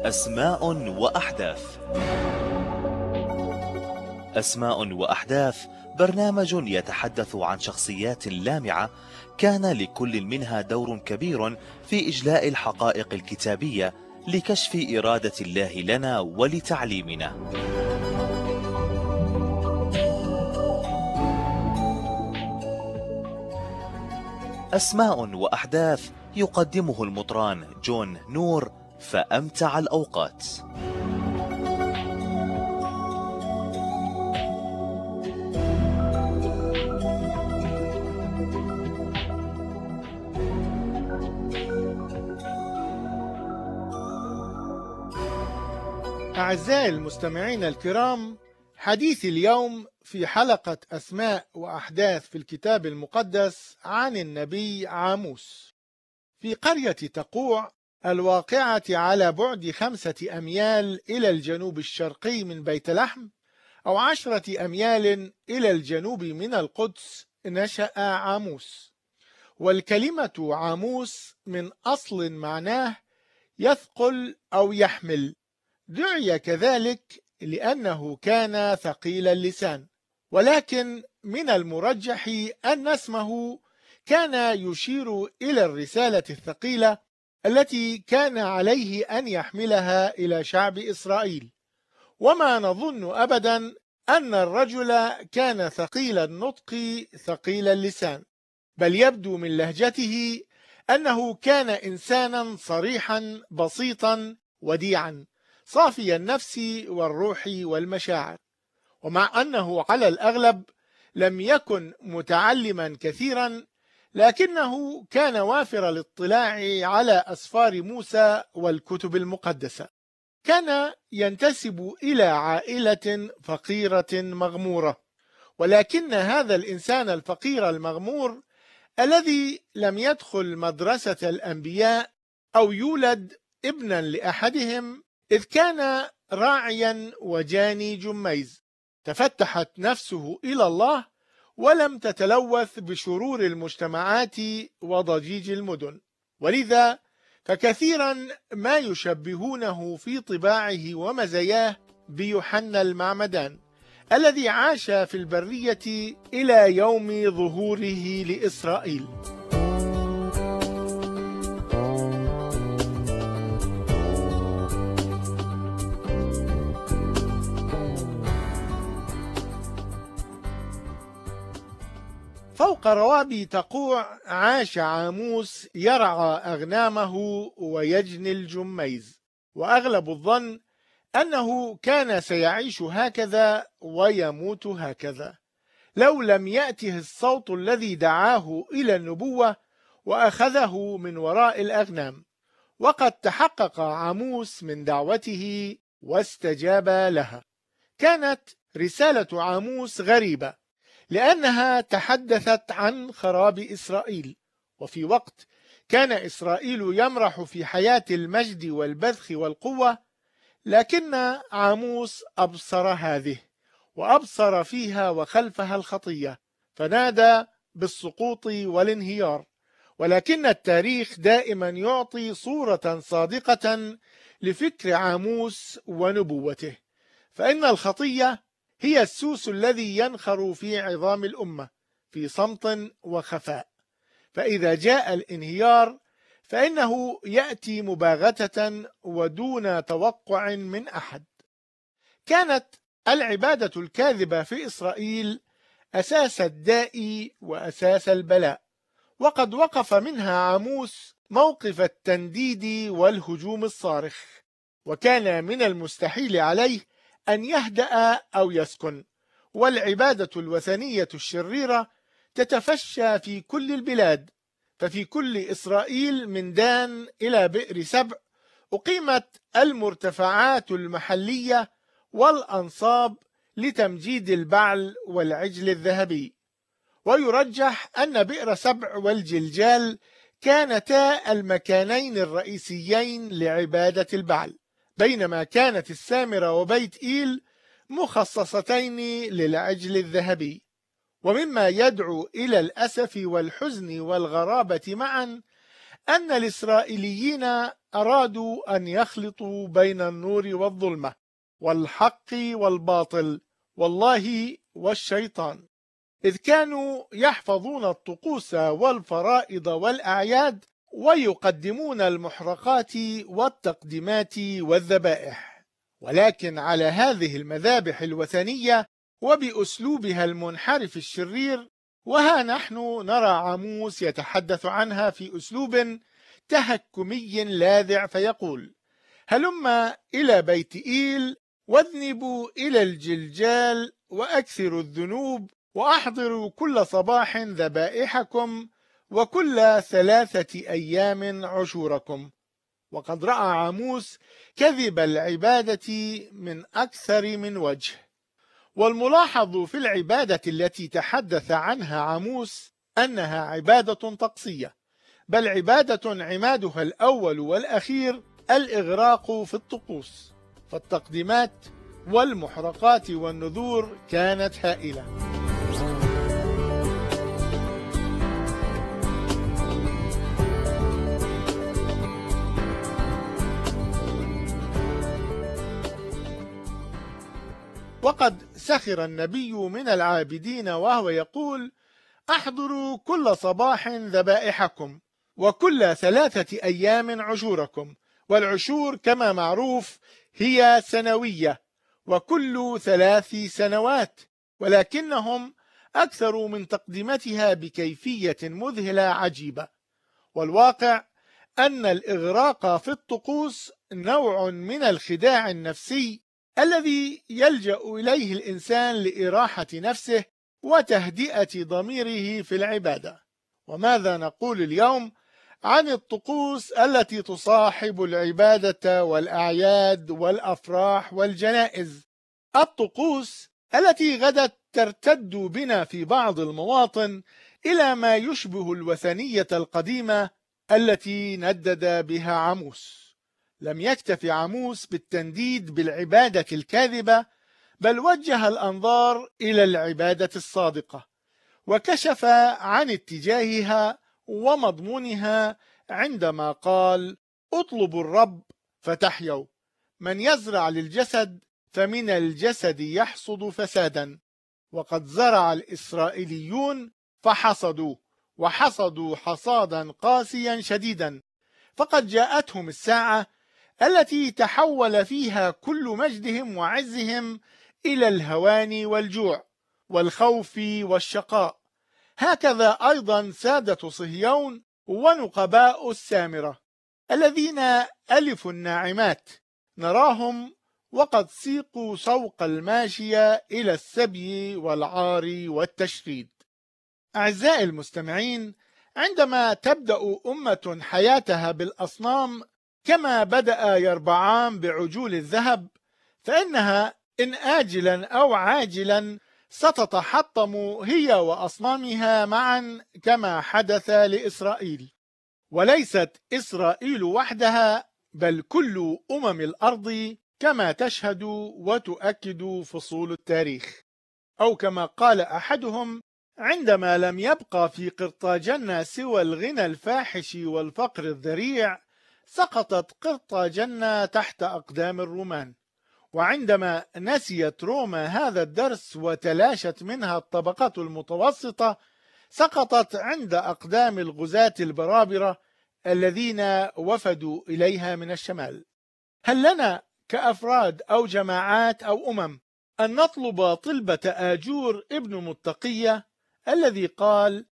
أسماء وأحداث. أسماء وأحداث برنامج يتحدث عن شخصيات لامعة كان لكل منها دور كبير في إجلاء الحقائق الكتابية لكشف إرادة الله لنا ولتعليمنا. أسماء وأحداث يقدمه المطران جون نور، فأمتع الأوقات. أعزائي المستمعين الكرام، حديث اليوم في حلقة أسماء وأحداث في الكتاب المقدس عن النبي عاموس. في قرية تقوع الواقعة على بعد 5 أميال إلى الجنوب الشرقي من بيت لحم، أو 10 أميال إلى الجنوب من القدس، نشأ عاموس. والكلمة عاموس من أصل معناه يثقل أو يحمل، دعي كذلك لأنه كان ثقيل اللسان، ولكن من المرجح أن اسمه كان يشير إلى الرسالة الثقيلة التي كان عليه أن يحملها إلى شعب إسرائيل. وما نظن أبدا أن الرجل كان ثقيل النطق ثقيل اللسان، بل يبدو من لهجته أنه كان إنسانا صريحا بسيطا وديعا، صافي النفس والروح والمشاعر. ومع أنه على الأغلب لم يكن متعلما كثيرا، لكنه كان وافر الاطلاع على أسفار موسى والكتب المقدسة. كان ينتسب إلى عائلة فقيرة مغمورة، ولكن هذا الإنسان الفقير المغمور الذي لم يدخل مدرسة الأنبياء أو يولد ابنا لأحدهم، إذ كان راعيا وجاني جميز، تفتحت نفسه إلى الله ولم تتلوث بشرور المجتمعات وضجيج المدن. ولذا فكثيرا ما يشبهونه في طباعه ومزاياه بيوحنا المعمدان الذي عاش في البرية إلى يوم ظهوره لإسرائيل. فوق روابي تقوع عاش عاموس يرعى أغنامه ويجني الجميز، وأغلب الظن أنه كان سيعيش هكذا ويموت هكذا لو لم يأته الصوت الذي دعاه إلى النبوة وأخذه من وراء الأغنام. وقد تحقق عاموس من دعوته واستجاب لها. كانت رسالة عاموس غريبة لأنها تحدثت عن خراب إسرائيل، وفي وقت كان إسرائيل يمرح في حياة المجد والبذخ والقوة، لكن عاموس أبصر هذه وأبصر فيها وخلفها الخطية، فنادى بالسقوط والانهيار. ولكن التاريخ دائما يعطي صورة صادقة لفكر عاموس ونبوته، فإن الخطية هي السوس الذي ينخر في عظام الأمة في صمت وخفاء، فإذا جاء الانهيار فإنه يأتي مباغتة ودون توقع من أحد. كانت العبادة الكاذبة في إسرائيل أساس الداء وأساس البلاء، وقد وقف منها عاموس موقف التنديد والهجوم الصارخ، وكان من المستحيل عليه أن يهدأ أو يسكن. والعبادة الوثنية الشريرة تتفشى في كل البلاد، ففي كل إسرائيل من دان إلى بئر سبع أقيمت المرتفعات المحلية والأنصاب لتمجيد البعل والعجل الذهبي. ويرجح أن بئر سبع والجلجال كانتا المكانين الرئيسيين لعبادة البعل، بينما كانت السامرة وبيت إيل مخصصتين للعجل الذهبي. ومما يدعو إلى الأسف والحزن والغرابة معا أن الإسرائيليين أرادوا أن يخلطوا بين النور والظلمة والحق والباطل والله والشيطان، إذ كانوا يحفظون الطقوس والفرائض والأعياد ويقدمون المحرقات والتقديمات والذبائح، ولكن على هذه المذابح الوثنية وبأسلوبها المنحرف الشرير. وها نحن نرى عاموس يتحدث عنها في أسلوب تهكمي لاذع فيقول: هلم إلى بيت إيل واذنبوا إلى الجلجال وأكثروا الذنوب وأحضروا كل صباح ذبائحكم وكل 3 أيام عشوركم. وقد رأى عاموس كذب العبادة من أكثر من وجه. والملاحظ في العبادة التي تحدث عنها عاموس أنها عبادة طقسية، بل عبادة عمادها الأول والأخير الإغراق في الطقوس، فالتقديمات والمحرقات والنذور كانت هائلة. وقد سخر النبي من العابدين وهو يقول: أحضروا كل صباح ذبائحكم وكل 3 أيام عشوركم. والعشور كما معروف هي سنوية وكل 3 سنوات، ولكنهم أكثر من تقديمتها بكيفية مذهلة عجيبة. والواقع أن الإغراق في الطقوس نوع من الخداع النفسي الذي يلجأ إليه الإنسان لإراحة نفسه وتهدئة ضميره في العبادة. وماذا نقول اليوم عن الطقوس التي تصاحب العبادة والأعياد والأفراح والجنائز؟ الطقوس التي غدت ترتد بنا في بعض المواطن إلى ما يشبه الوثنية القديمة التي ندد بها عاموس. لم يكتف عاموس بالتنديد بالعبادة الكاذبة، بل وجه الأنظار إلى العبادة الصادقة، وكشف عن اتجاهها ومضمونها عندما قال: اطلبوا الرب فتحيوا، من يزرع للجسد فمن الجسد يحصد فسادا. وقد زرع الإسرائيليون فحصدوا، وحصدوا حصادا قاسيا شديدا، فقد جاءتهم الساعة التي تحول فيها كل مجدهم وعزهم إلى الهوان والجوع والخوف والشقاء. هكذا أيضا سادة صهيون ونقباء السامرة الذين ألفوا الناعمات نراهم وقد سيقوا سوق الماشية إلى السبي والعار والتشريد. أعزائي المستمعين، عندما تبدأ أمة حياتها بالأصنام كما بدأ يربعام بعجول الذهب، فإنها إن آجلا أو عاجلا ستتحطم هي وأصنامها معا كما حدث لإسرائيل. وليست إسرائيل وحدها، بل كل الأرض كما تشهد وتؤكد فصول التاريخ. أو كما قال أحدهم: عندما لم يبقى في قرطاجنة سوى الغنى الفاحش والفقر الذريع، سقطت قرطاجنة تحت أقدام الرومان. وعندما نسيت روما هذا الدرس وتلاشت منها الطبقة المتوسطة، سقطت عند أقدام الغزاة البرابرة الذين وفدوا إليها من الشمال. هل لنا كأفراد أو جماعات أو أن نطلب طلبة آجور ابن متقية الذي قال: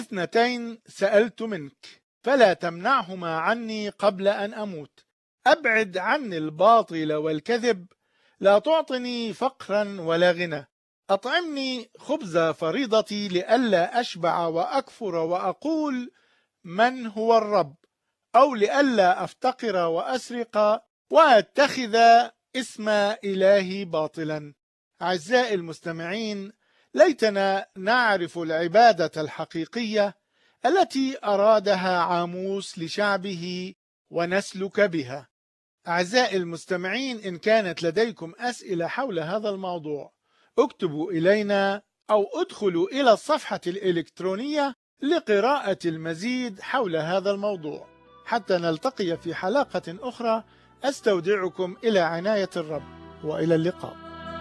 2 سألت منك فلا تمنعهما عني قبل أن أموت، أبعد عني الباطل والكذب، لا تعطني فقرا ولا غنى، أطعمني خبز فريضتي لئلا أشبع وأكفر وأقول من هو الرب، أو لئلا أفتقر وأسرق وأتخذ اسم إلهي باطلا. أعزائي المستمعين، ليتنا نعرف العبادة الحقيقية التي أرادها عاموس لشعبه ونسلك بها. أعزائي المستمعين، إن كانت لديكم أسئلة حول هذا الموضوع اكتبوا إلينا أو ادخلوا إلى الصفحة الإلكترونية لقراءة المزيد حول هذا الموضوع. حتى نلتقي في حلقة أخرى، أستودعكم إلى عناية الرب، وإلى اللقاء.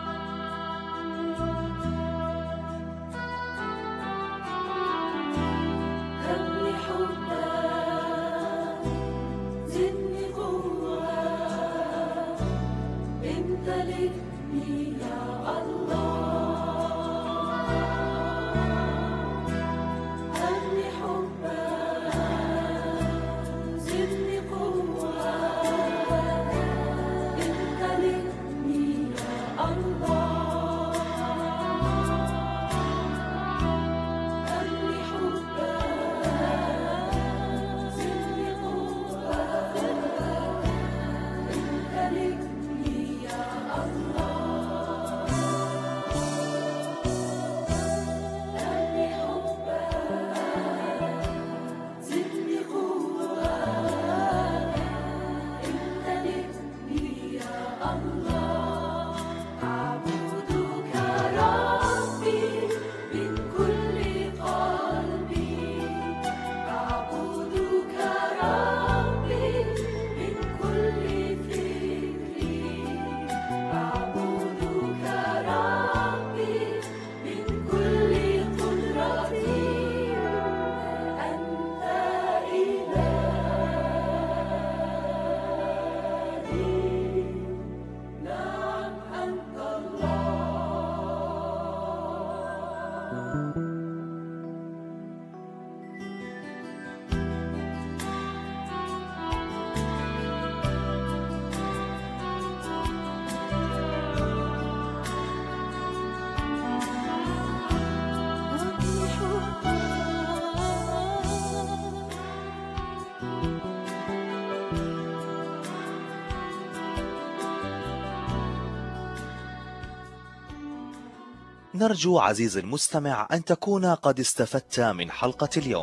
نرجو عزيزي المستمع أن تكون قد استفدت من حلقة اليوم.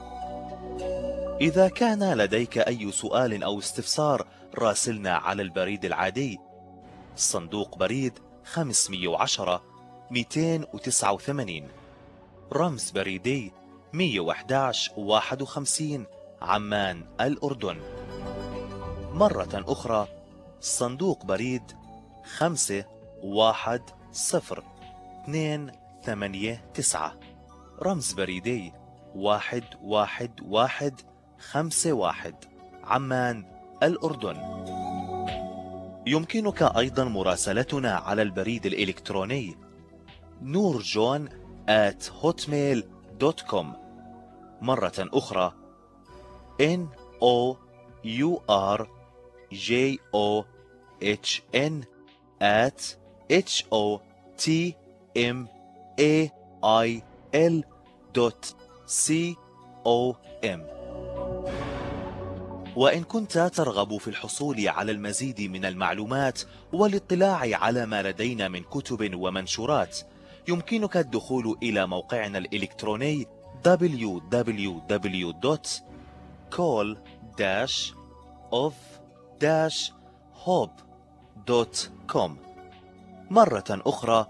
إذا كان لديك أي سؤال أو استفسار راسلنا على البريد العادي صندوق بريد 510 289 رمز بريدي 111 51 عمان الأردن. مرة أخرى صندوق بريد 510-289 رمز بريدي 11151 عمان الأردن. يمكنك أيضا مراسلتنا على البريد الإلكتروني nourjon@hotmail.com. مرة أخرى nourjon@hotmail.com. وإن كنت ترغب في الحصول على المزيد من المعلومات والاطلاع على ما لدينا من كتب ومنشورات، يمكنك الدخول إلى موقعنا الإلكتروني www.call-of-hope.com. مرة أخرى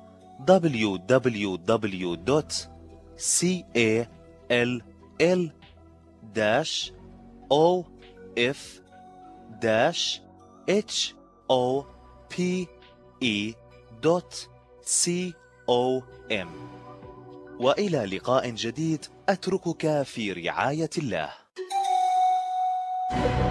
www.call-of-hope.com. وإلى لقاء جديد، أتركك في رعاية الله.